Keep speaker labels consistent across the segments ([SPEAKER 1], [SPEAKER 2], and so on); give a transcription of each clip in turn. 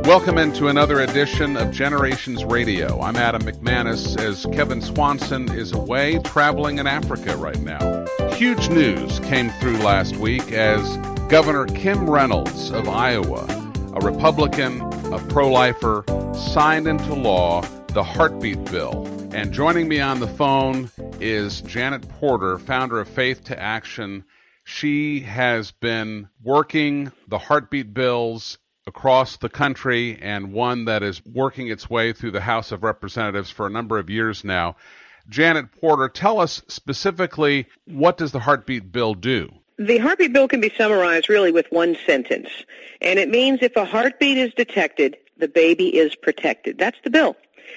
[SPEAKER 1] Welcome into another edition of Generations Radio. I'm Adam McManus as Kevin Swanson is away traveling in Africa right now. Huge news came through last week as Governor Kim Reynolds of Iowa, a Republican, a pro-lifer, signed into law the Heartbeat Bill. And joining me on the phone is Janet Porter, founder of Faith to Action. She has been working the Heartbeat bills across the country and one that is working its way through the House of Representatives for a number of years now. Janet Porter, tell us specifically, what does the Heartbeat Bill do?
[SPEAKER 2] The Heartbeat Bill can be summarized really with one sentence, and it means if a heartbeat is detected, the baby is protected. That's the bill.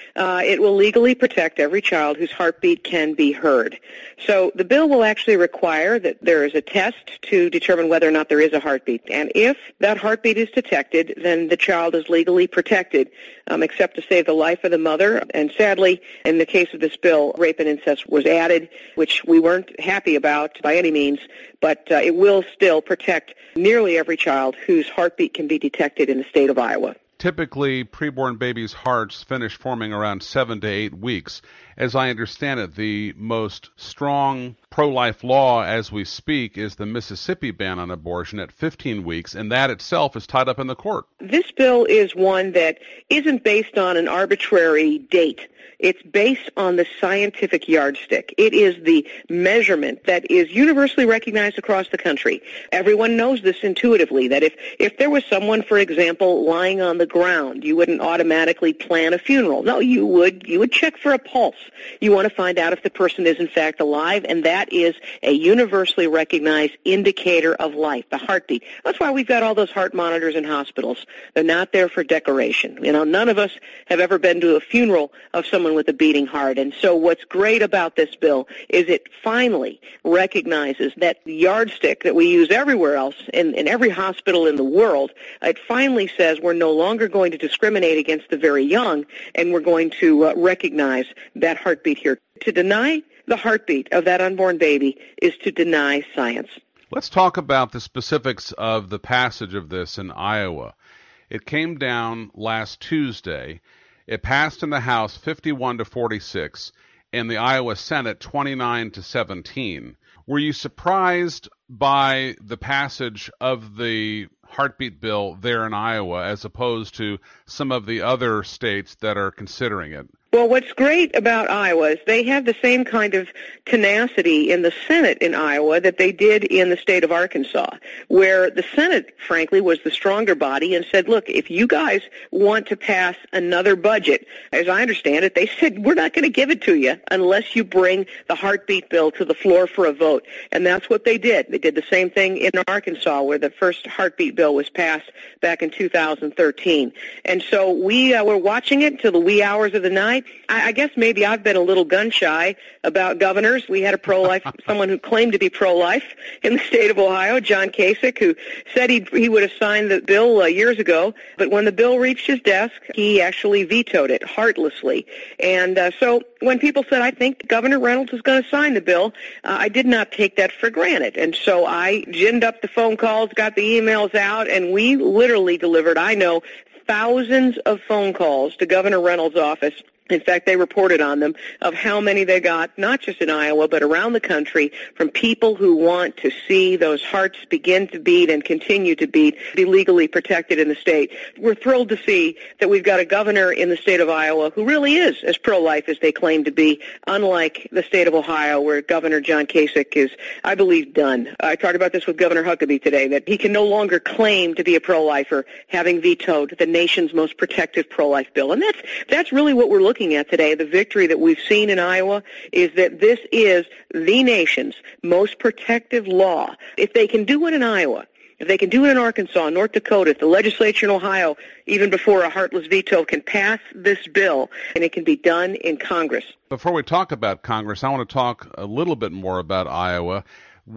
[SPEAKER 2] It will legally protect every child whose heartbeat can be heard. So the bill will actually require that there is a test to determine whether or not there is a heartbeat. And if that heartbeat is detected, then the child is legally protected, except to save the life of the mother. And sadly, in the case of this bill, rape and incest was added, which we weren't happy about by any means, but it will still protect nearly every child whose heartbeat can be detected in the state of Iowa.
[SPEAKER 1] Typically, preborn babies' hearts finish forming around 7 to 8 weeks. As I understand it, the most strong pro-life law as we speak is the Mississippi ban on abortion at 15 weeks, and that itself is tied up in the court.
[SPEAKER 2] This bill is one that isn't based on an arbitrary date. It's based on the scientific yardstick. It is the measurement that is universally recognized across the country. Everyone knows this intuitively, that if there was someone, for example, lying on the ground, you wouldn't automatically plan a funeral. No, you would check for a pulse. You want to find out if the person is in fact alive, and that is a universally recognized indicator of life, the heartbeat. That's why we've got all those heart monitors in hospitals. They're not there for decoration. You know, none of us have ever been to a funeral of someone with a beating heart. And so what's great about this bill is it finally recognizes that yardstick that we use everywhere else in every hospital in the world. It finally says we're no longer going to discriminate against the very young, and we're going to recognize that heartbeat here. To deny the heartbeat of that unborn baby is to deny science.
[SPEAKER 1] Let's talk about the specifics of the passage of this in Iowa. It came down last Tuesday. It passed in the House 51 to 46, and the Iowa Senate 29 to 17. Were you surprised by the passage of the Heartbeat Bill there in Iowa as opposed to some of the other states that are considering it?
[SPEAKER 2] Well, what's great about Iowa is they have the same kind of tenacity in the Senate in Iowa that they did in the state of Arkansas, where the Senate, frankly, was the stronger body and said, look, if you guys want to pass another budget, as I understand it, they said, we're not going to give it to you unless you bring the Heartbeat Bill to the floor for a vote. And that's what they did. They did the same thing in Arkansas, where the first Heartbeat Bill was passed back in 2013. And so we were watching it till the wee hours of the night. I guess maybe I've been a little gun-shy about governors. We had a pro-life, someone who claimed to be pro-life in the state of Ohio, John Kasich, who said he would have signed the bill years ago, but when the bill reached his desk, he actually vetoed it heartlessly. And so when people said, I think Governor Reynolds is going to sign the bill, I did not take that for granted. And so I ginned up the phone calls, got the emails out, and we literally delivered, I know, thousands of phone calls to Governor Reynolds' office. In fact, they reported on them of how many they got, not just in Iowa, but around the country, from people who want to see those hearts begin to beat and continue to beat, be legally protected in the state. We're thrilled to see that we've got a governor in the state of Iowa who really is as pro-life as they claim to be, unlike the state of Ohio, where Governor John Kasich is, I believe, done. I talked about this with Governor Huckabee today, that he can no longer claim to be a pro-lifer, having vetoed the nation's most protective pro-life bill. And that's really what we're looking at today. The victory that we've seen in Iowa is that this is the nation's most protective law. If they can do it in Iowa, if they can do it in Arkansas, North Dakota, if the legislature in Ohio, even before a heartless veto, can pass this bill, and it can be done in Congress.
[SPEAKER 1] Before we talk about Congress, I want to talk a little bit more about Iowa.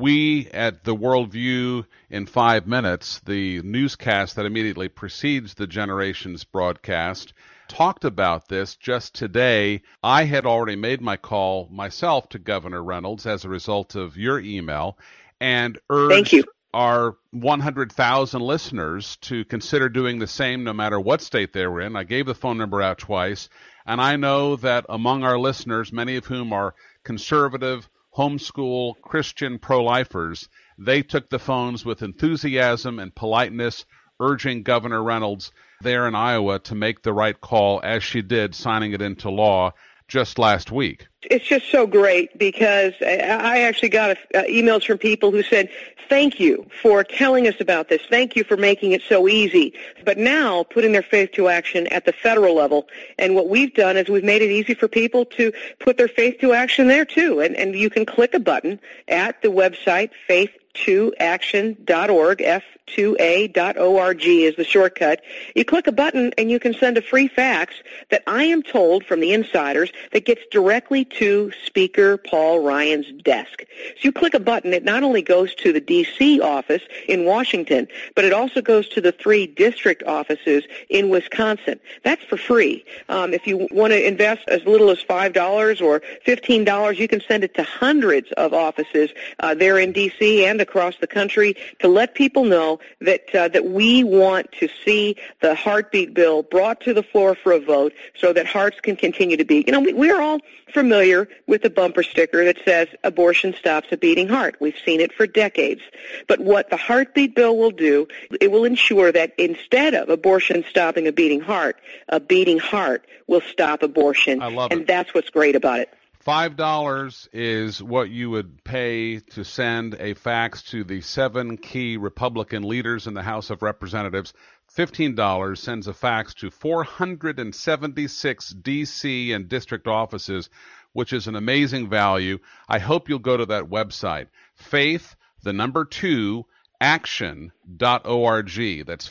[SPEAKER 1] We at the Worldview in 5 minutes, the newscast that immediately precedes the Generations broadcast, talked about this just today. I had already made my call myself to Governor Reynolds as a result of your email and urged our 100,000 listeners to consider doing the same no matter what state they were in. I gave the phone number out twice, and I know that among our listeners, many of whom are conservative, homeschool, Christian pro-lifers, they took the phones with enthusiasm and politeness, urging Governor Reynolds there in Iowa to make the right call, as she did, signing it into law just last week.
[SPEAKER 2] It's just so great because I actually got emails from people who said, thank you for telling us about this. Thank you for making it so easy. But now putting their faith to action at the federal level. And what we've done is we've made it easy for people to put their faith to action there too. And you can click a button at the website, faith2action.org, F2A.org is the shortcut. You click a button and you can send a free fax that I am told from the insiders that gets directly to Speaker Paul Ryan's desk. So you click a button, it not only goes to the D.C. office in Washington, but it also goes to the 3 district offices in Wisconsin. That's for free. If you want to invest as little as $5 or $15, you can send it to hundreds of offices there in D.C. and across the country to let people know that we want to see the heartbeat bill brought to the floor for a vote so that hearts can continue to beat. You know, we're all familiar with the bumper sticker that says abortion stops a beating heart. We've seen it for decades. But what the heartbeat bill will do, it will ensure that instead of abortion stopping a beating heart will stop abortion.
[SPEAKER 1] I love it.
[SPEAKER 2] And that's what's great about it.
[SPEAKER 1] $5 is what you would pay to send a fax to the 7 key Republican leaders in the House of Representatives. $15 sends a fax to 476 D.C. and district offices, which is an amazing value. I hope you'll go to that website, faith2action.org. That's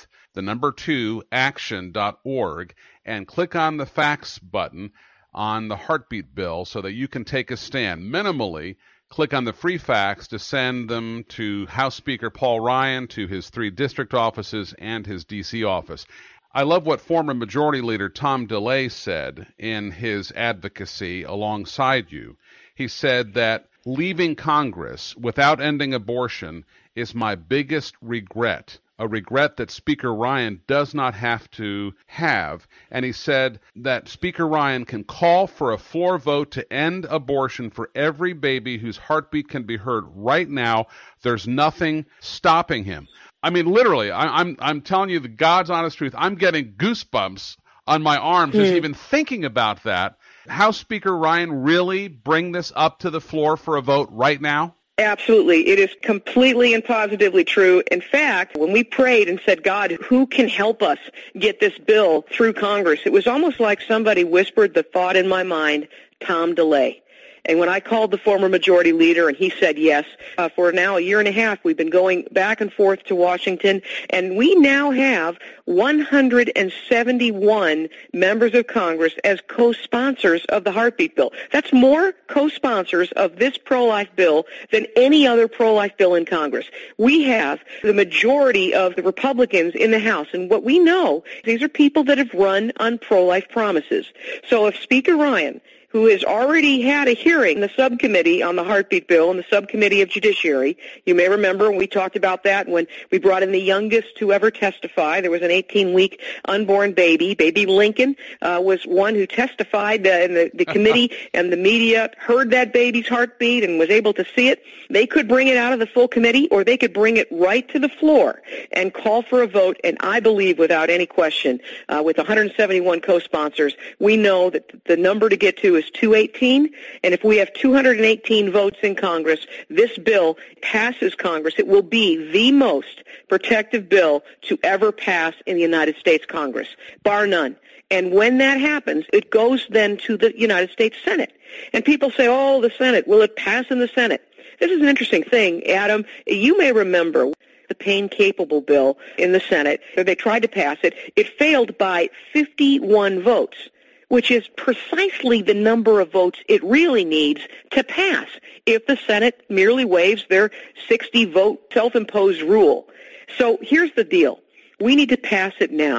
[SPEAKER 1] faith2action.org, and click on the fax button on the heartbeat bill so that you can take a stand. Minimally, click on the free fax to send them to House Speaker Paul Ryan, to his 3 district offices, and his D.C. office. I love what former Majority Leader Tom DeLay said in his advocacy alongside you. He said that leaving Congress without ending abortion is my biggest regret, a regret that Speaker Ryan does not have to have. And he said that Speaker Ryan can call for a floor vote to end abortion for every baby whose heartbeat can be heard right now. There's nothing stopping him. I mean, literally, I'm telling you the God's honest truth. I'm getting goosebumps on my arms just even thinking about that. House Speaker Ryan really bring this up to the floor for a vote right now?
[SPEAKER 2] Absolutely. It is completely and positively true. In fact, when we prayed and said, God, who can help us get this bill through Congress, it was almost like somebody whispered the thought in my mind, Tom DeLay. And when I called the former majority leader and he said yes, for now a year and a half, we've been going back and forth to Washington, and we now have 171 members of Congress as co-sponsors of the heartbeat bill. That's more co-sponsors of this pro-life bill than any other pro-life bill in Congress. We have the majority of the Republicans in the House, and what we know, these are people that have run on pro-life promises. So if Speaker Ryan, who has already had a hearing in the subcommittee on the heartbeat bill and the subcommittee of judiciary. You may remember we talked about that when we brought in the youngest to ever testify. There was an 18-week unborn baby. Baby Lincoln was one who testified, and the committee and the media heard that baby's heartbeat and was able to see it. They could bring it out of the full committee, or they could bring it right to the floor and call for a vote. And I believe without any question, with 171 co-sponsors, we know that the number to get to is 218, and if we have 218 votes in Congress, this bill passes Congress. It will be the most protective bill to ever pass in the United States Congress, bar none. And when that happens, it goes then to the United States Senate. And people say, oh, the Senate, will it pass in the Senate? This is an interesting thing, Adam. You may remember the pain-capable bill in the Senate. They tried to pass it. It failed by 51 votes, which is precisely the number of votes it really needs to pass if the Senate merely waives their 60-vote self-imposed rule. So here's the deal. We need to pass it now.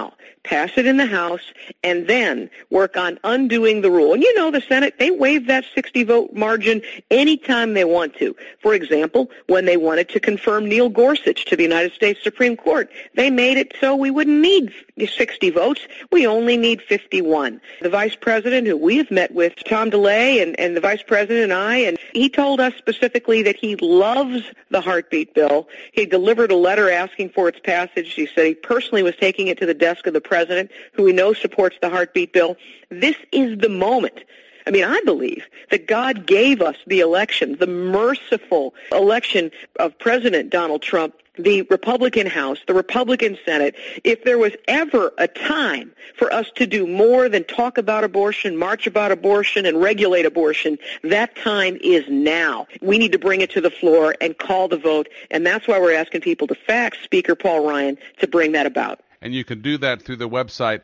[SPEAKER 2] pass it in the House, and then work on undoing the rule. And you know the Senate, they waive that 60-vote margin anytime they want to. For example, when they wanted to confirm Neil Gorsuch to the United States Supreme Court, they made it so we wouldn't need 60 votes. We only need 51. The Vice President, who we have met with, Tom DeLay, and the Vice President and I, and he told us specifically that he loves the heartbeat bill. He delivered a letter asking for its passage. He said he personally was taking it to the desk of the President, who we know supports the heartbeat bill. This is the moment. I mean, I believe that God gave us the election, the merciful election of President Donald Trump, the Republican House, the Republican Senate. If there was ever a time for us to do more than talk about abortion, march about abortion, and regulate abortion, that time is now. We need to bring it to the floor and call the vote, and that's why we're asking people to fax Speaker Paul Ryan to bring that about.
[SPEAKER 1] And you can do that through the website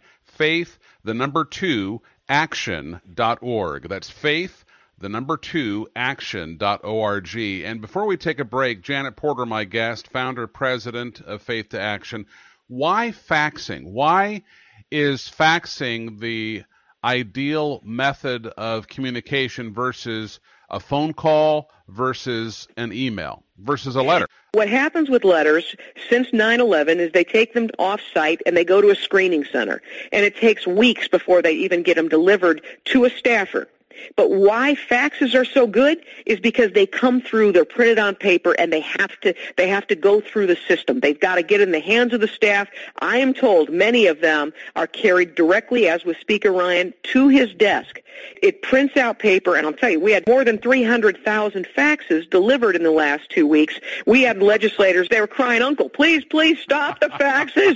[SPEAKER 1] faith2action.org. That's faith2action.org. And before we take a break, Janet Porter, my guest, founder, president of Faith to Action. Why faxing? Why is faxing the ideal method of communication versus a phone call versus an email versus a letter?
[SPEAKER 2] What happens with letters since 9/11 is they take them off-site and they go to a screening center. And it takes weeks before they even get them delivered to a staffer. But why faxes are so good is because they come through, they're printed on paper, and they have to go through the system. They've got to get in the hands of the staff. I am told many of them are carried directly, as with Speaker Ryan, to his desk. It prints out paper, and I'll tell you, we had more than 300,000 faxes delivered in the last 2 weeks. We had legislators, they were crying, "Uncle, please, please stop the faxes."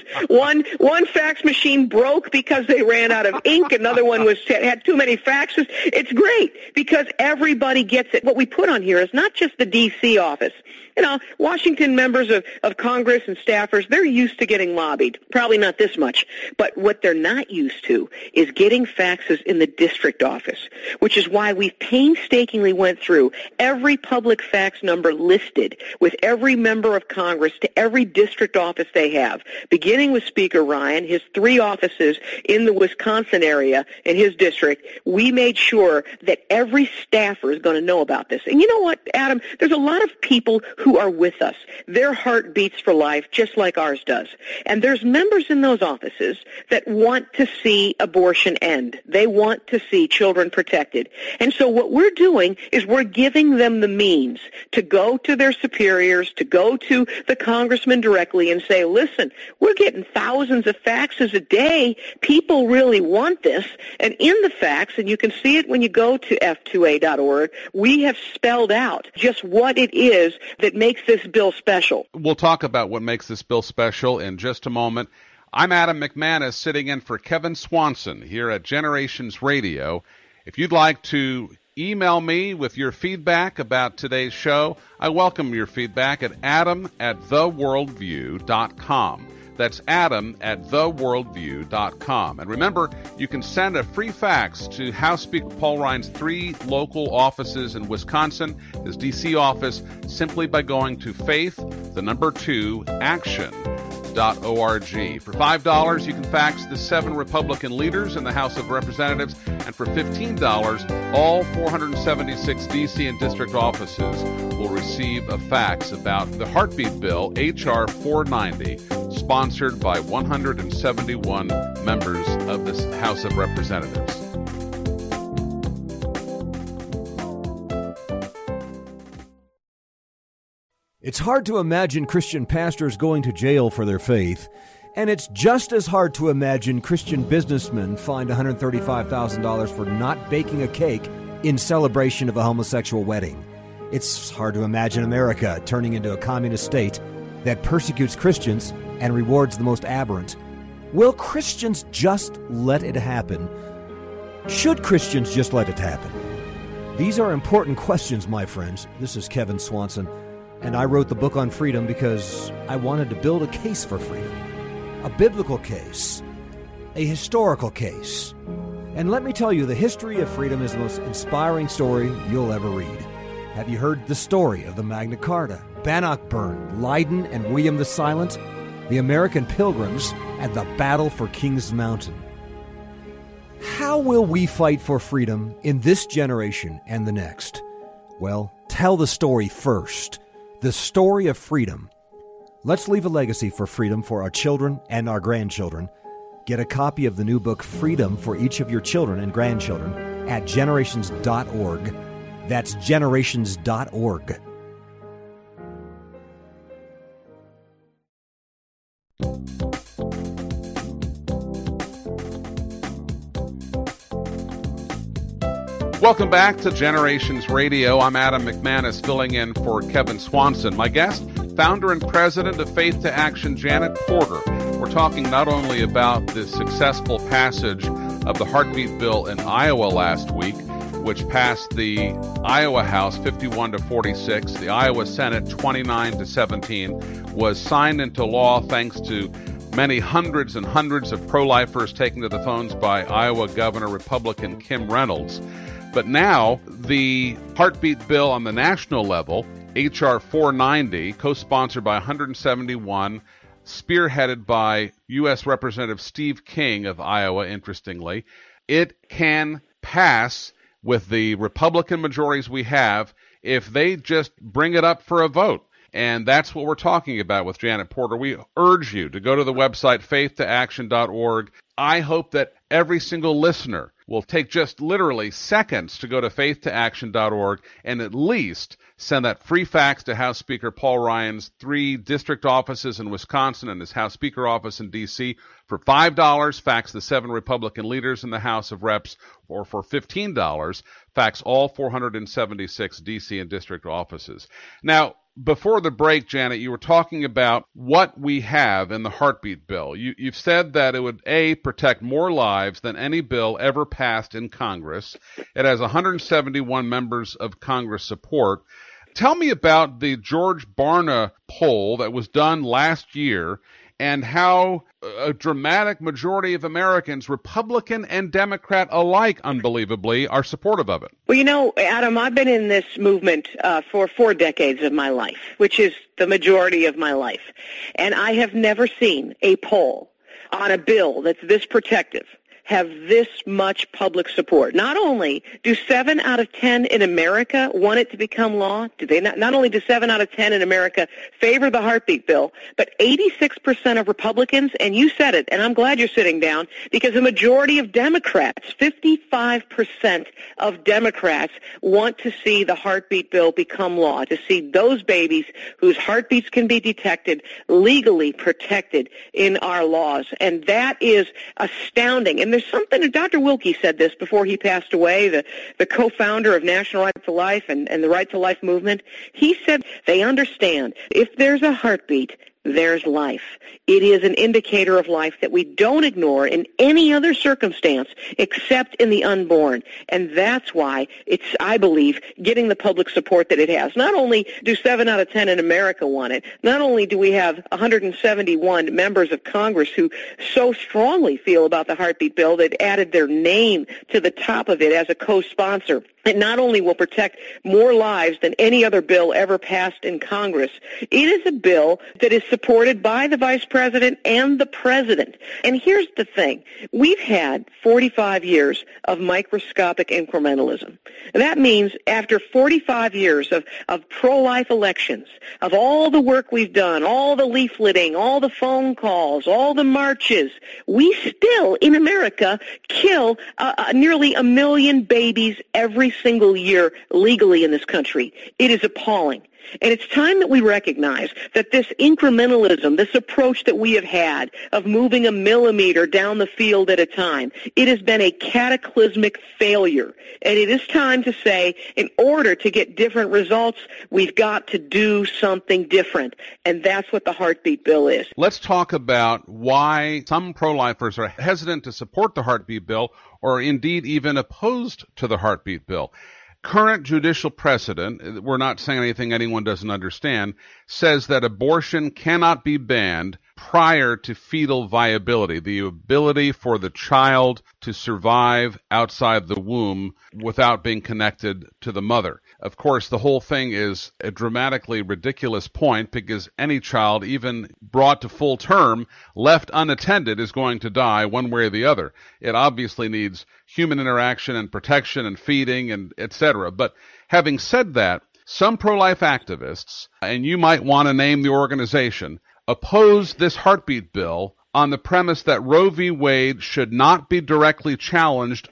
[SPEAKER 2] One fax machine broke because they ran out of ink. Another one had too many faxes. It's great because everybody gets it. What we put on here is not just the D.C. office. You know, Washington members of Congress and staffers, they're used to getting lobbied. Probably not this much. But what they're not used to is getting faxes in the district office, which is why we painstakingly went through every public fax number listed with every member of Congress to every district office they have, beginning with Speaker Ryan, his 3 offices in the Wisconsin area in his district. We made sure that every staffer is going to know about this. And you know what, Adam? There's a lot of people who are with us. Their heart beats for life just like ours does. And there's members in those offices that want to see abortion end. They want to see children protected. And so what we're doing is we're giving them the means to go to their superiors, to go to the congressman directly and say, listen, we're getting thousands of faxes a day. People really want this. And in the fax, and you can see it when you go to f2a.org, we have spelled out just what it is that makes this bill special.
[SPEAKER 1] We'll talk about what makes this bill special in just a moment. I'm Adam McManus, sitting in for Kevin Swanson here at Generations Radio. If you'd like to email me with your feedback about today's show, I welcome your feedback at adam@theworldview.com. That's adam@theworldview.com. And remember, you can send a free fax to House Speaker Paul Ryan's 3 local offices in Wisconsin, his D.C. office, simply by going to faith2action.org. For $5, you can fax the 7 Republican leaders in the House of Representatives, and for $15, all 476 D.C. and district offices will receive a fax about the heartbeat bill, H.R. 490, sponsored by 171 members of the House of Representatives.
[SPEAKER 3] It's hard to imagine Christian pastors going to jail for their faith, and it's just as hard to imagine Christian businessmen fined $135,000 for not baking a cake in celebration of a homosexual wedding. It's hard to imagine America turning into a communist state that persecutes Christians and rewards the most aberrant. Will Christians just let it happen? Should Christians just let it happen? These are important questions, my friends. This is Kevin Swanson, and I wrote the book on freedom because I wanted to build a case for freedom. A biblical case, a historical case. And let me tell you, the history of freedom is the most inspiring story you'll ever read. Have you heard the story of the Magna Carta, Bannockburn, Leiden, and William the Silent? the American Pilgrims, and the battle for Kings Mountain. How will we fight for freedom in this generation and the next? Well, tell the story first. The story of freedom. Let's leave a legacy for freedom for our children and our grandchildren. Get a copy of the new book, Freedom, for each of your children and grandchildren at generations.org. That's generations.org.
[SPEAKER 1] Welcome back to Generations Radio. I'm Adam McManus, filling in for Kevin Swanson. My guest, founder and president of Faith to Action, Janet Porter. We're talking not only about the successful passage of the Heartbeat Bill in Iowa last week, which passed the Iowa House 51-46, the Iowa Senate 29-17, was signed into law thanks to many hundreds and hundreds of pro-lifers taken to the phones by Iowa Governor Republican Kim Reynolds. But now, the Heartbeat Bill on the national level, H.R. 490, co-sponsored by 171, spearheaded by U.S. Representative Steve King of Iowa, interestingly, it can pass with the Republican majorities we have if they just bring it up for a vote. And that's what we're talking about with Janet Porter. We urge you to go to the website, faith2action.org. I hope that every single listener will take just literally seconds to go to faith2action.org and at least send that free fax to House Speaker Paul Ryan's 3 district offices in Wisconsin and his House Speaker office in D.C. For $5, fax the 7 Republican leaders in the House of Reps, or for $15, fax all 476 D.C. and district offices. Now, before the break, Janet, you were talking about what we have in the Heartbeat Bill. You've said that it would, A, protect more lives than any bill ever passed in Congress. It has 171 members of Congress support. Tell me about the George Barna poll that was done last year and how a dramatic majority of Americans, Republican and Democrat alike, unbelievably, are supportive of it.
[SPEAKER 2] Well, you know, Adam, I've been in this movement for 4 decades of my life, which is the majority of my life. And I have never seen a poll on a bill that's this protective have this much public support. Not only do 7 out of 10 in America want it to become law, do they not only do 7 out of 10 in America favor the Heartbeat Bill, but 86% of Republicans, and you said it, and I'm glad you're sitting down, because the majority of Democrats, 55% of Democrats want to see the Heartbeat Bill become law, to see those babies whose heartbeats can be detected legally protected in our laws. And that is astounding. And there's something, Dr. Wilkie said this before he passed away, the co-founder of National Right to Life and the Right to Life movement. He said they understand if there's a heartbeat, there's life. It is an indicator of life that we don't ignore in any other circumstance except in the unborn. And that's why it's, I believe, getting the public support that it has. Not only do 7 out of 10 in America want it, not only do we have 171 members of Congress who so strongly feel about the Heartbeat Bill that added their name to the top of it as a co-sponsor. It not only will protect more lives than any other bill ever passed in Congress, it is a bill that is supported by the Vice President and the President. And here's the thing. We've had 45 years of microscopic incrementalism. That means after 45 years of pro-life elections, of all the work we've done, all the leafleting, all the phone calls, all the marches, we still, in America, kill nearly 1 million babies every single year legally in this country. It is appalling. And it's time that we recognize that this incrementalism, this approach that we have had of moving a millimeter down the field at a time, it has been a cataclysmic failure. And it is time to say, in order to get different results, we've got to do something different. And that's what the Heartbeat Bill is.
[SPEAKER 1] Let's talk about why some pro-lifers are hesitant to support the Heartbeat Bill or indeed even opposed to the Heartbeat Bill. Current judicial precedent, we're not saying anything anyone doesn't understand, says that abortion cannot be banned prior to fetal viability, the ability for the child to survive outside the womb without being connected to the mother. Of course, the whole thing is a dramatically ridiculous point because any child, even brought to full term, left unattended, is going to die one way or the other. It obviously needs human interaction and protection and feeding and etc. But having said that, some pro-life activists, and you might want to name the organization, oppose this heartbeat bill on the premise that Roe v. Wade should not be directly challenged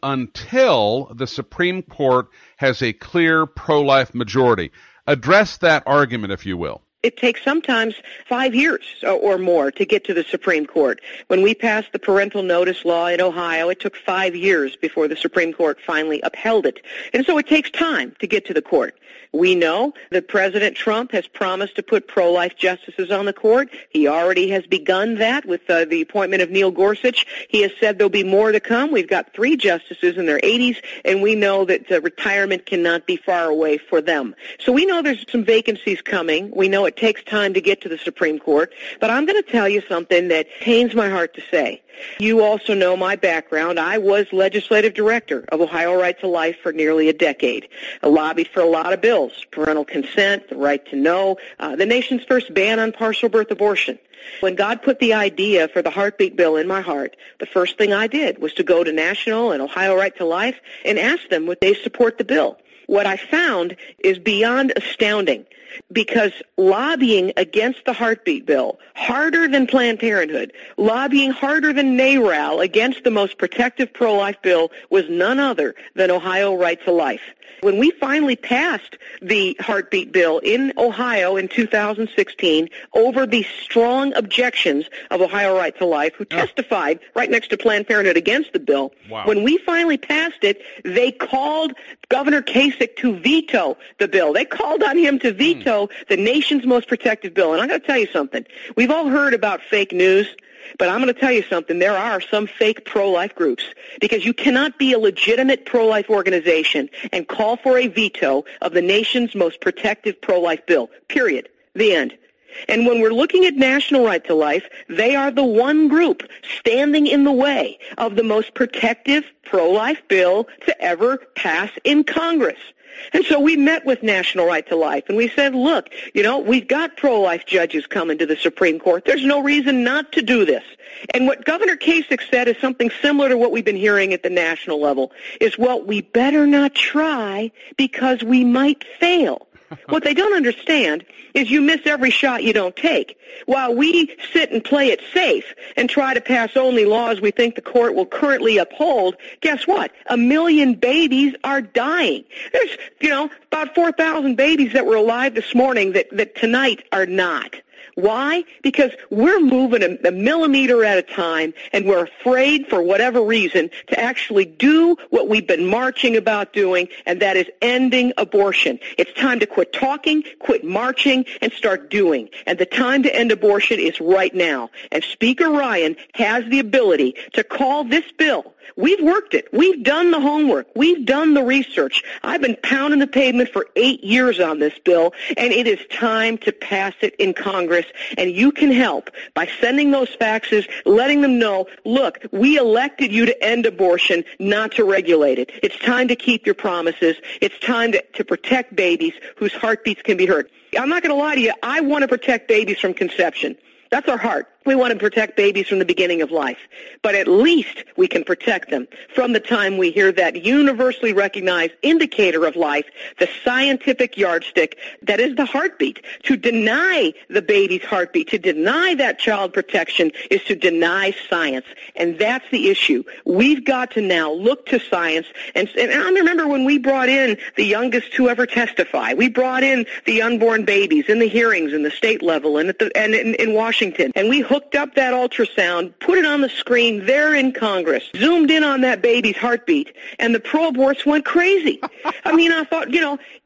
[SPEAKER 1] until the Supreme Court has a clear pro-life majority. Address that argument, if you will.
[SPEAKER 2] It takes sometimes 5 years or more to get to the Supreme Court. When we passed the parental notice law in Ohio, it took 5 years before the Supreme Court finally upheld it. And so it takes time to get to the court. We know that President Trump has promised to put pro-life justices on the court. He already has begun that with the appointment of Neil Gorsuch. He has said there'll be more to come. We've got 3 justices in their 80s, and we know that retirement cannot be far away for them. So we know there's some vacancies coming. We know it takes time to get to the Supreme Court. But I'm going to tell you something that pains my heart to say. You also know my background. I was legislative director of Ohio Right to Life for nearly a decade. I lobbied for a lot of bills: parental consent, the right to know, the nation's first ban on partial birth abortion. When God put the idea for the heartbeat bill in my heart, the first thing I did was to go to National and Ohio Right to Life and ask them would they support the bill. What I found is beyond astounding, because lobbying against the heartbeat bill, harder than Planned Parenthood, lobbying harder than NARAL against the most protective pro-life bill, was none other than Ohio Right to Life. When we finally passed the heartbeat bill in Ohio in 2016 over the strong objections of Ohio Right to Life, who testified right next to Planned Parenthood against the bill, when we finally passed it, they called Governor Kasich to veto the bill. They called on him to veto the nation's most protective bill. And I'm going to tell you something. We've all heard about fake news. But I'm going to tell you something. There are some fake pro-life groups, because you cannot be a legitimate pro-life organization and call for a veto of the nation's most protective pro-life bill, period. The end. And when we're looking at National Right to Life, they are the one group standing in the way of the most protective pro-life bill to ever pass in Congress. And so we met with National Right to Life, and we said, look, we've got pro-life judges coming to the Supreme Court. There's no reason not to do this. And what Governor Kasich said is something similar to what we've been hearing at the national level, is, well, we better not try because we might fail. What they don't understand is you miss every shot you don't take. While we sit and play it safe and try to pass only laws we think the court will currently uphold, guess what? 1 million babies are dying. There's, about 4,000 babies that were alive this morning that tonight are not. Why? Because we're moving a millimeter at a time, and we're afraid, for whatever reason, to actually do what we've been marching about doing, and that is ending abortion. It's time to quit talking, quit marching, and start doing. And the time to end abortion is right now. And Speaker Ryan has the ability to call this bill. We've worked it. We've done the homework. We've done the research. I've been pounding the pavement for 8 years on this bill, and it is time to pass it in Congress. And you can help by sending those faxes, letting them know, look, we elected you to end abortion, not to regulate it. It's time to keep your promises. It's time to protect babies whose heartbeats can be heard. I'm not going to lie to you. I want to protect babies from conception. That's our heart. We want to protect babies from the beginning of life. But at least we can protect them from the time we hear that universally recognized indicator of life, the scientific yardstick that is the heartbeat. To deny the baby's heartbeat, to deny that child protection, is to deny science. And that's the issue. We've got to now look to science. And I remember when we brought in the youngest to ever testify. We brought in the unborn babies in the hearings in the state level and in Washington. And we hooked up that ultrasound, put it on the screen there in Congress, zoomed in on that baby's heartbeat, and the pro-aborts went crazy. I mean, I thought,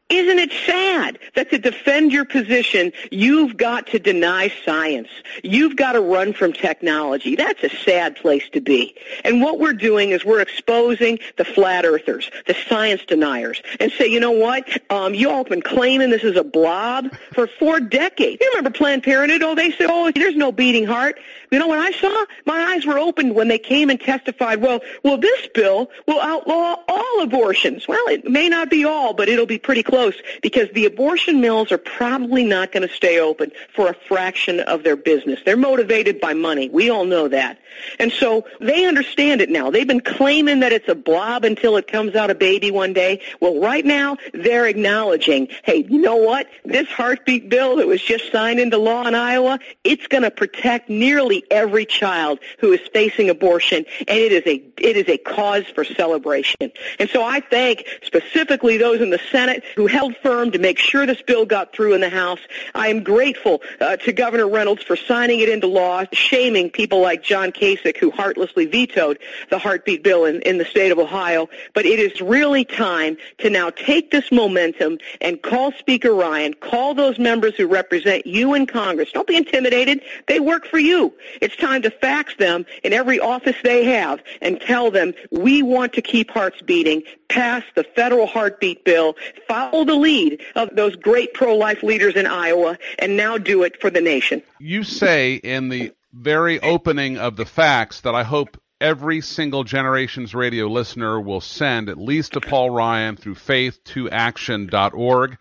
[SPEAKER 2] Isn't it sad that to defend your position, you've got to deny science? You've got to run from technology. That's a sad place to be. And what we're doing is we're exposing the flat earthers, the science deniers, and say, you know what? You all have been claiming this is a blob for 4 decades. You remember Planned Parenthood? Oh, they said, oh, there's no beating heart. You know what I saw? My eyes were opened when they came and testified, well, this bill will outlaw all abortions. Well, it may not be all, but it'll be pretty close, because the abortion mills are probably not going to stay open for a fraction of their business. They're motivated by money. We all know that. And so they understand it now. They've been claiming that it's a blob until it comes out a baby one day. Well, right now, they're acknowledging, hey, you know what? This heartbeat bill that was just signed into law in Iowa, it's going to protect nearly every child who is facing abortion, and it is a cause for celebration. And so I thank specifically those in the Senate who held firm to make sure this bill got through in the House. I am grateful to Governor Reynolds for signing it into law, shaming people like John Kasich, who heartlessly vetoed the heartbeat bill in the state of Ohio. But it is really time to now take this momentum and call Speaker Ryan, call those members who represent you in Congress. Don't be intimidated. They work for you. It's time to fax them in every office they have and tell them, we want to keep hearts beating, pass the federal heartbeat bill, follow the lead of those great pro-life leaders in Iowa, and now do it for the nation.
[SPEAKER 1] You say in the very opening of the fax that I hope every single Generations Radio listener will send at least to Paul Ryan through faith2action.org,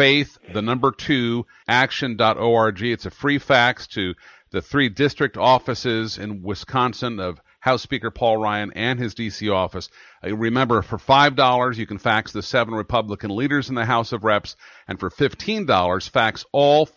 [SPEAKER 1] faith2action.org. It's a free fax to the 3 district offices in Wisconsin of House Speaker Paul Ryan and his D.C. office. Remember, for $5, you can fax the 7 Republican leaders in the House of Reps, and for $15, fax all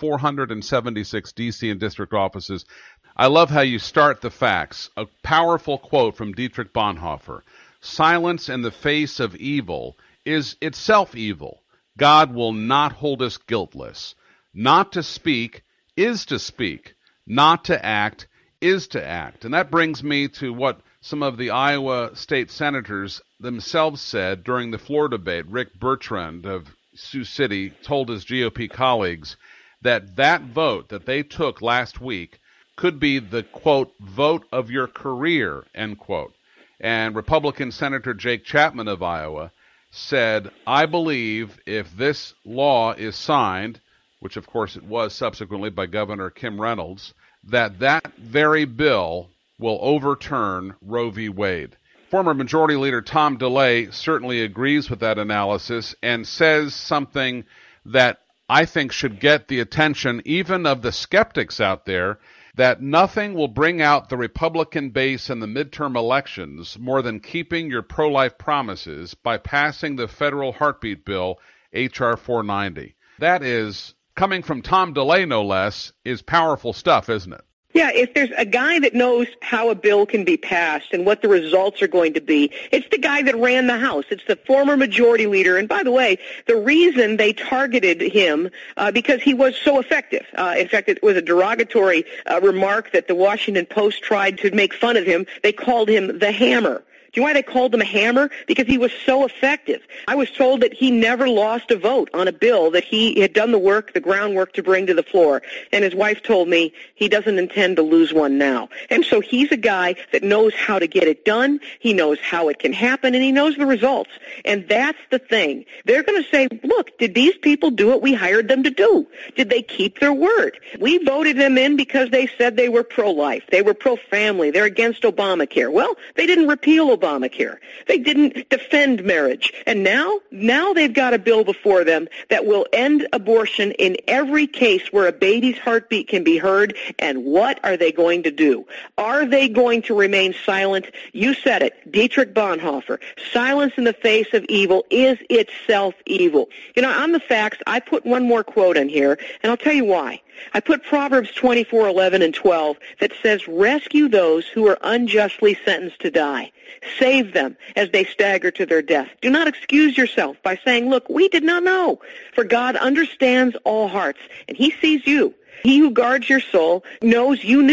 [SPEAKER 1] 476 D.C. and district offices. I love how you start the fax. A powerful quote from Dietrich Bonhoeffer. Silence in the face of evil is itself evil. God will not hold us guiltless. Not to speak is to speak. Not to act is to act. And that brings me to what some of the Iowa state senators themselves said during the floor debate. Rick Bertrand of Sioux City told his GOP colleagues that vote that they took last week could be the, quote, vote of your career, end quote. And Republican Senator Jake Chapman of Iowa said, I believe if this law is signed, which of course it was subsequently by Governor Kim Reynolds, that very bill will overturn Roe v. Wade. Former Majority Leader Tom DeLay certainly agrees with that analysis and says something that I think should get the attention even of the skeptics out there, that nothing will bring out the Republican base in the midterm elections more than keeping your pro-life promises by passing the federal heartbeat bill, H.R. 490. That is, coming from Tom DeLay no less, is powerful stuff, isn't it?
[SPEAKER 2] Yeah, if there's a guy that knows how a bill can be passed and what the results are going to be, it's the guy that ran the House. It's the former majority leader. And by the way, the reason they targeted him, because he was so effective. In fact, it was a derogatory remark that the Washington Post tried to make fun of him. They called him the Hammer. Do you know why they called him a hammer? Because he was so effective. I was told that he never lost a vote on a bill that he had done the groundwork to bring to the floor. And his wife told me he doesn't intend to lose one now. And so he's a guy that knows how to get it done. He knows how it can happen, and he knows the results. And that's the thing. They're going to say, look, did these people do what we hired them to do? Did they keep their word? We voted them in because they said they were pro-life. They were pro-family. They're against Obamacare. Well, they didn't repeal Obamacare. They didn't defend marriage. And now they've got a bill before them that will end abortion in every case where a baby's heartbeat can be heard. And what are they going to do? Are they going to remain silent? You said it, Dietrich Bonhoeffer. Silence in the face of evil is itself evil. You know, on the facts, I put one more quote in here, and I'll tell you why. I put Proverbs 24:11 and 12 that says, rescue those who are unjustly sentenced to die. Save them as they stagger to their death. Do not excuse yourself by saying, look, we did not know. For God understands all hearts, and he sees you. He who guards your soul knows you knew.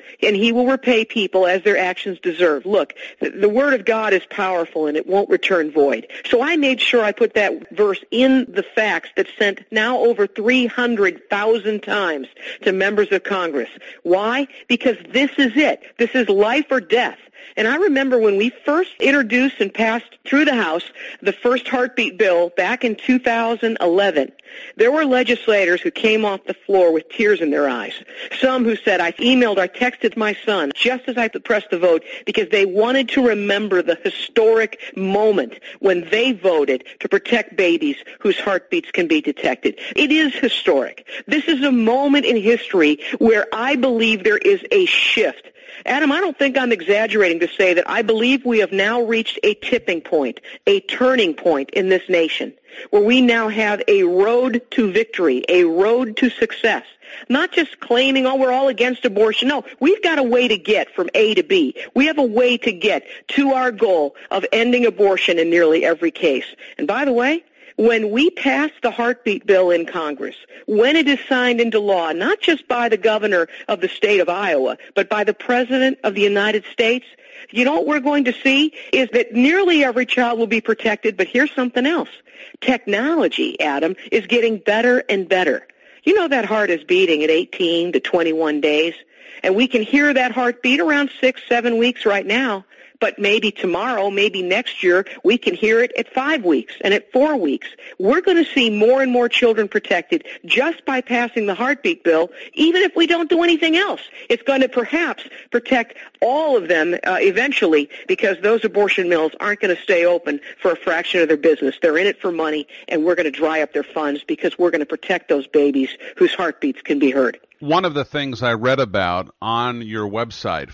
[SPEAKER 2] and he will repay people as their actions deserve. Look, the word of God is powerful, and it won't return void. So I made sure I put that verse in the fax that's sent now over 300,000 times to members of Congress. Why? Because this is it. This is life or death. And I remember when we first introduced and passed through the House the first heartbeat bill back in 2011, there were legislators who came off the floor with tears in their eyes. Some who said, I emailed or texted my son just as I pressed the vote because they wanted to remember the historic moment when they voted to protect babies whose heartbeats can be detected. It is historic. This is a moment in history where I believe there is a shift. Adam, I don't think I'm exaggerating to say that I believe we have now reached a tipping point, a turning point in this nation, where we now have a road to victory, a road to success. Not just claiming, oh, we're all against abortion. No, we've got a way to get from A to B. We have a way to get to our goal of ending abortion in nearly every case. And by the way, when we pass the heartbeat bill in Congress, when it is signed into law, not just by the governor of the state of Iowa, but by the President of the United States, you know what we're going to see is that nearly every child will be protected, but here's something else. Technology, Adam, is getting better and better. You know that heart is beating at 18 to 21 days, and we can hear that heartbeat around 6-7 weeks right now. But maybe tomorrow, maybe next year, we can hear it at 5 weeks and at 4 weeks. We're going to see more and more children protected just by passing the heartbeat bill, even if we don't do anything else. It's going to perhaps protect all of them eventually, because those abortion mills aren't going to stay open for a fraction of their business. They're in it for money, and we're going to dry up their funds because we're going to protect those babies whose heartbeats can be heard.
[SPEAKER 1] One of the things I read about on your website,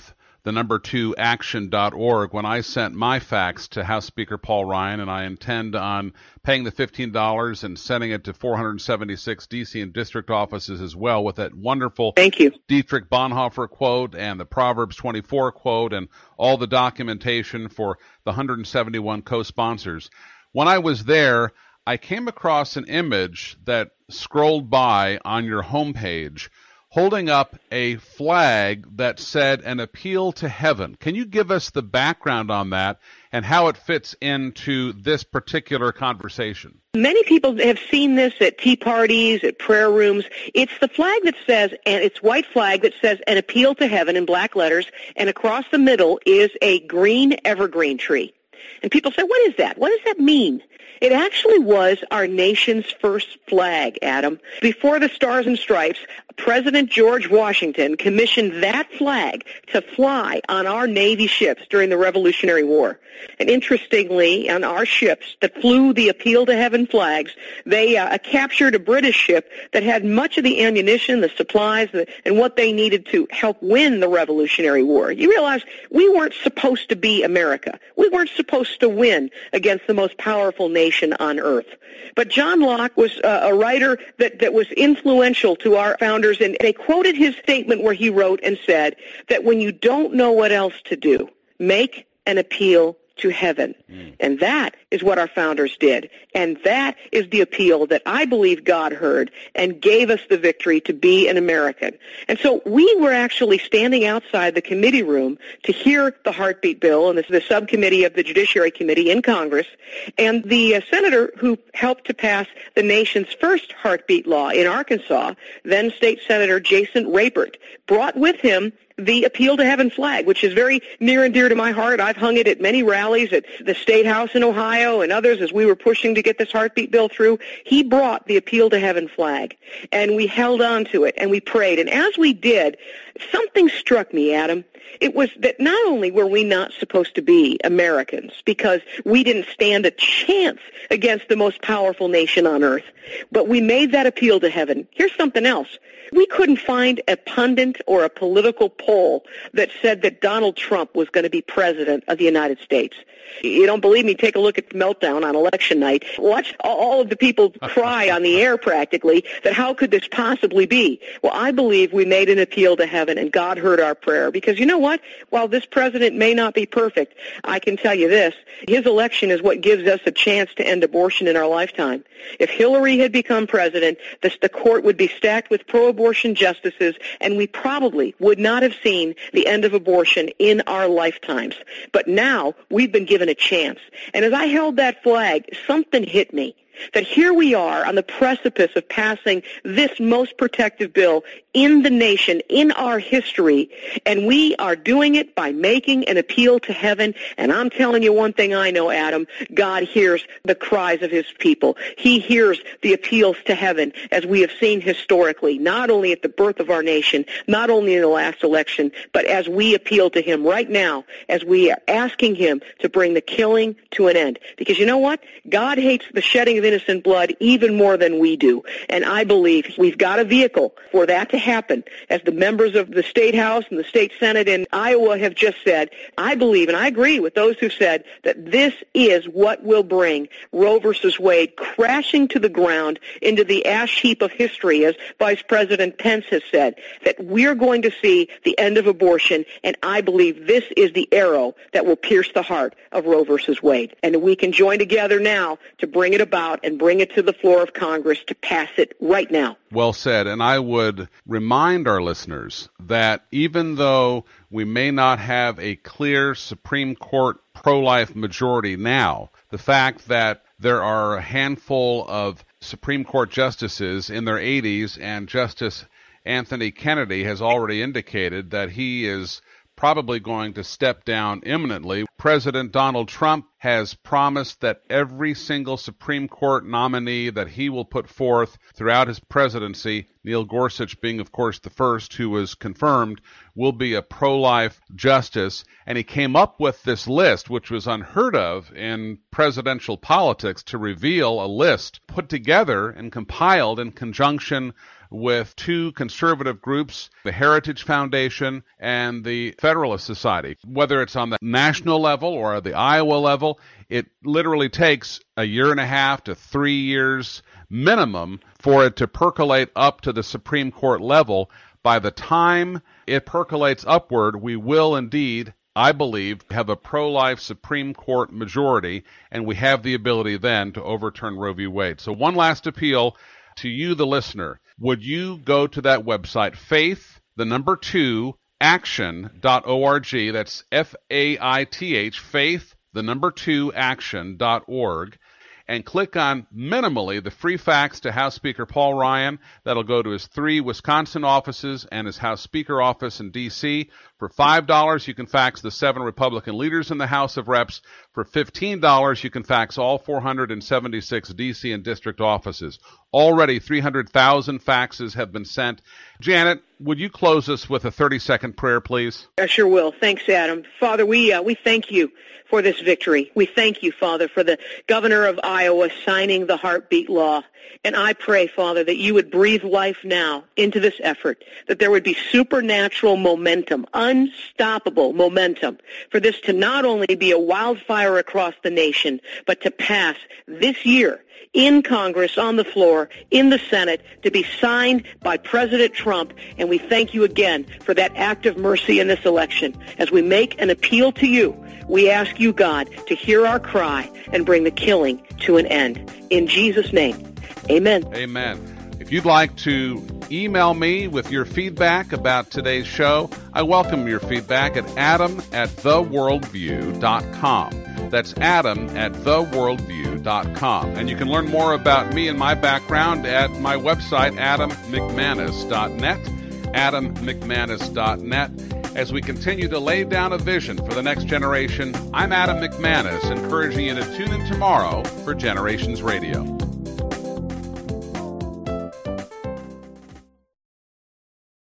[SPEAKER 1] faith2action.org, when I sent my fax to House Speaker Paul Ryan, and I intend on paying the $15 and sending it to 476 D.C. and district offices as well, with that wonderful Dietrich Bonhoeffer quote and the Proverbs 24 quote and all the documentation for the 171 co-sponsors. When I was there, I came across an image that scrolled by on your homepage holding up a flag that said an appeal to heaven. Can you give us the background on that and how it fits into this particular conversation?
[SPEAKER 2] Many people have seen this at tea parties, at prayer rooms. It's the flag that says, and it's white flag that says an appeal to heaven in black letters, and across the middle is a green evergreen tree. And people say, what is that? What does that mean? It actually was our nation's first flag, Adam. Before the Stars and Stripes, President George Washington commissioned that flag to fly on our Navy ships during the Revolutionary War. And interestingly, on our ships that flew the Appeal to Heaven flags, they captured a British ship that had much of the ammunition, the supplies, and what they needed to help win the Revolutionary War. You realize we weren't supposed to be America. We weren't supposed to win against the most powerful nation on earth. But John Locke was a writer that was influential to our founders, and they quoted his statement where he wrote and said that when you don't know what else to do, make an appeal to heaven. And that is what our founders did. And that is the appeal that I believe God heard and gave us the victory to be an American. And so we were actually standing outside the committee room to hear the heartbeat bill, and this is the subcommittee of the Judiciary Committee in Congress, and the senator who helped to pass the nation's first heartbeat law in Arkansas, then State Senator Jason Rapert, brought with him the Appeal to Heaven flag, which is very near and dear to my heart. I've hung it at many rallies at the State House in Ohio and others as we were pushing to get this heartbeat bill through. He brought the Appeal to Heaven flag, and we held on to it, and we prayed. And as we did, something struck me, Adam. It was that not only were we not supposed to be Americans because we didn't stand a chance against the most powerful nation on earth, but we made that appeal to heaven. Here's something else. We couldn't find a pundit or a political poll that said that Donald Trump was going to be president of the United States. You don't believe me? Take a look at the meltdown on election night. Watch all of the people cry on the air practically that how could this possibly be? Well, I believe we made an appeal to heaven and God heard our prayer because you know what? While this president may not be perfect, I can tell you this, his election is what gives us a chance to end abortion in our lifetime. If Hillary had become president, the court would be stacked with pro-abortion justices and we probably would not have seen the end of abortion in our lifetimes. But now we've been given a chance. And as I held that flag, something hit me. That here we are on the precipice of passing this most protective bill in the nation, in our history, and we are doing it by making an appeal to heaven. And I'm telling you one thing I know, Adam, God hears the cries of his people. He hears the appeals to heaven, as we have seen historically, not only at the birth of our nation, not only in the last election, but as we appeal to him right now, as we are asking him to bring the killing to an end. Because you know what? God hates the shedding of innocent blood even more than we do. And I believe we've got a vehicle for that to happen. As the members of the State House and the State Senate in Iowa have just said, I believe, and I agree with those who said that this is what will bring Roe versus Wade crashing to the ground into the ash heap of history, as Vice President Pence has said, that we're going to see the end of abortion, and I believe this is the arrow that will pierce the heart of Roe versus Wade. And we can join together now to bring it about and bring it to the floor of Congress to pass it right now.
[SPEAKER 1] Well said. And I would remind our listeners that even though we may not have a clear Supreme Court pro-life majority now, the fact that there are a handful of Supreme Court justices in their 80s, and Justice Anthony Kennedy has already indicated that he is probably going to step down imminently. President Donald Trump has promised that every single Supreme Court nominee that he will put forth throughout his presidency, Neil Gorsuch being, of course, the first who was confirmed, will be a pro-life justice. And he came up with this list, which was unheard of in presidential politics, to reveal a list put together and compiled in conjunction with two conservative groups, the Heritage Foundation and the Federalist Society. Whether it's on the national level or the Iowa level, it literally takes a year and a half to 3 years minimum for it to percolate up to the Supreme Court level. By the time it percolates upward, we will indeed, I believe, have a pro-life Supreme Court majority, and we have the ability then to overturn Roe v. Wade. So one last appeal to you, the listener. Would you go to that website, faith2action.org, that's F-A-I-T-H, faith2action.org, and click on minimally the free fax to House Speaker Paul Ryan. That'll go to his 3 Wisconsin offices and his House Speaker office in D.C. For $5, you can fax the 7 Republican leaders in the House of Reps. For $15, you can fax all 476 D.C. and district offices. Already 300,000 faxes have been sent. Janet, would you close us with a 30-second prayer, please?
[SPEAKER 2] I sure will. Thanks, Adam. Father, we thank you for this victory. We thank you, Father, for the governor of Iowa signing the heartbeat law. And I pray, Father, that you would breathe life now into this effort, that there would be supernatural momentum, unstoppable momentum, for this to not only be a wildfire across the nation, but to pass this year in Congress, on the floor, in the Senate, to be signed by President Trump. And we thank you again for that act of mercy in this election. As we make an appeal to you, we ask you, God, to hear our cry and bring the killing to an end. In Jesus' name, amen.
[SPEAKER 1] Amen. If you'd like to email me with your feedback about today's show, I welcome your feedback at adam@theworldview.com. That's adam@theworldview.com. And you can learn more about me and my background at my website, adammcmanus.net, adammcmanus.net. As we continue to lay down a vision for the next generation, I'm Adam McManus, encouraging you to tune in tomorrow for Generations Radio.